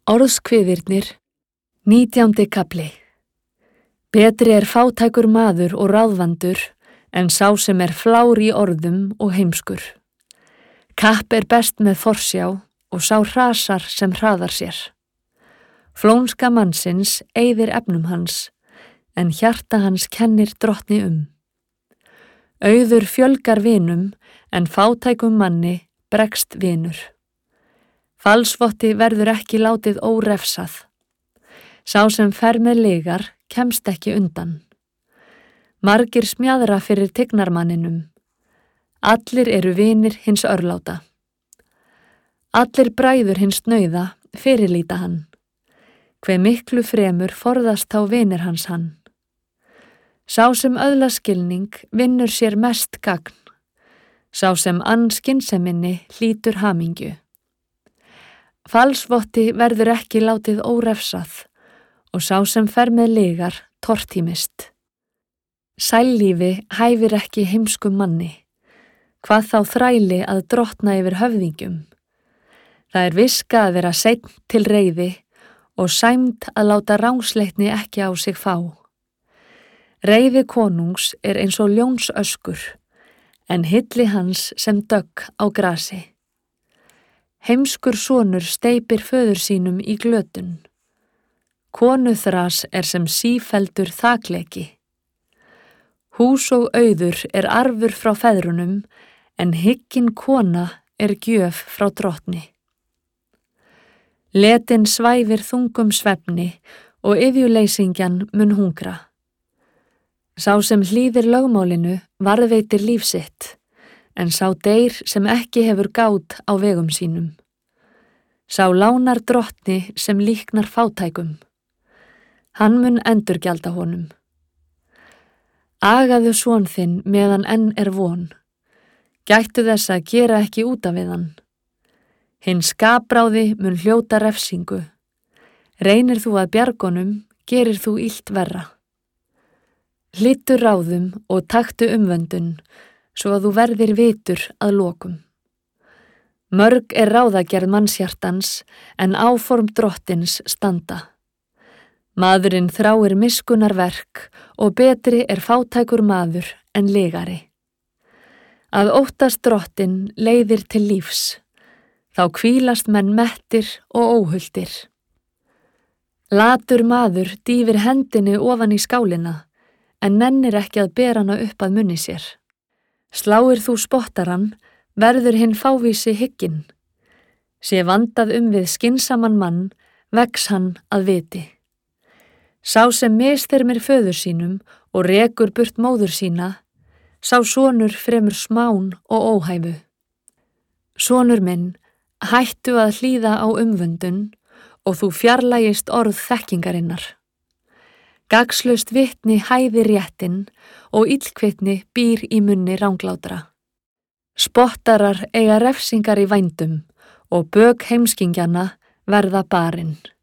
Orðskviðirnir, 19. kafli. Betri er fátækur maður og ráðvandur en sá sem er flár í orðum og heimskur. Kapp er best með forsjá og sá hrasar sem hraðar sér. Flónska mannsins eyðir efnum hans, en hjarta hans kennir drottni um. Auður fjölgar vinum, en fátækum manni bregst vinur. Falsvotti verður ekki látið órefsað. Sá sem fer með lygar kemst ekki undan. Margir smjaðra fyrir tignarmanninum. Allir eru vinir hins örláta. Allir bræður hins snauða fyrirlíta hann. Hve miklu fremur forðast þá vinir hans hann. Sá sem öðlast skilning vinnur sér mest gagn. Sá sem ann skynseminni hlýtur hamingju. Falsvotti verður ekki látið órefsað og sá sem fer með lygar tortímist. Sællífi hæfir ekki heimskum manni, hvað þá þræli að drottna yfir höfðingjum. Það er viska að vera seinn til reiði og sæmd að láta rángsleitni ekki á sig fá. Reiði konungs er eins og ljónsöskur, en hilli hans sem dögg á grasi. Heimskur sonur steypir föður sínum í glötun. Konuþras er sem sífeldur þakleki. Hús og auður er arfur frá feðrunum, en hyggin kona er gjöf frá drottni. Letin svæfir þungum svefni og iðjuleysingjan mun hungra. Sá sem hlýðir lögmálinu varðveitir líf sitt, en sá deyr sem ekki hefur gát á vegum sínum. Sá lánar drottni sem líknar fátækum. Hann mun endurgjalda honum. Agaðu son þinn meðan enn er von. Gættu þess að gera ekki út af við hann. Hinn skapráði mun hljóta refsingu. Reynir þú að bjargonum, gerir þú illt verra. Hlýttu ráðum og taktu umvöndun, svo að þú verðir vitur að lokum. Mörg er ráðagerð mannshjartans, en áform drottins standa. Maðurinn þráir miskunnar verk og betri er fátækur maður en lygari. Að óttast drottin leiðir til lífs, þá hvílast menn mettir og óhultir. Latur maður dýfir hendinni ofan í skálina, en nennir ekki að bera hana upp að munni sér. Sláir þú spottarann, verður hinn fávísi hygginn. Sé vandað við skynsaman mann, vex hann að viti. Sá sem misþyrmir föður sínum og rekur burt móður sína, sá sonur fremur smán og óhæfu. Sonur minn, hættu að hlýða á umvöndun og þú fjarlægist orð þekkingarinnar. Gagnslaust vitni hæðir réttinn og illkvittni býr í munni ranglátra. Spottarar eiga refsingar í vændum og bök heimskingjana verða barinn.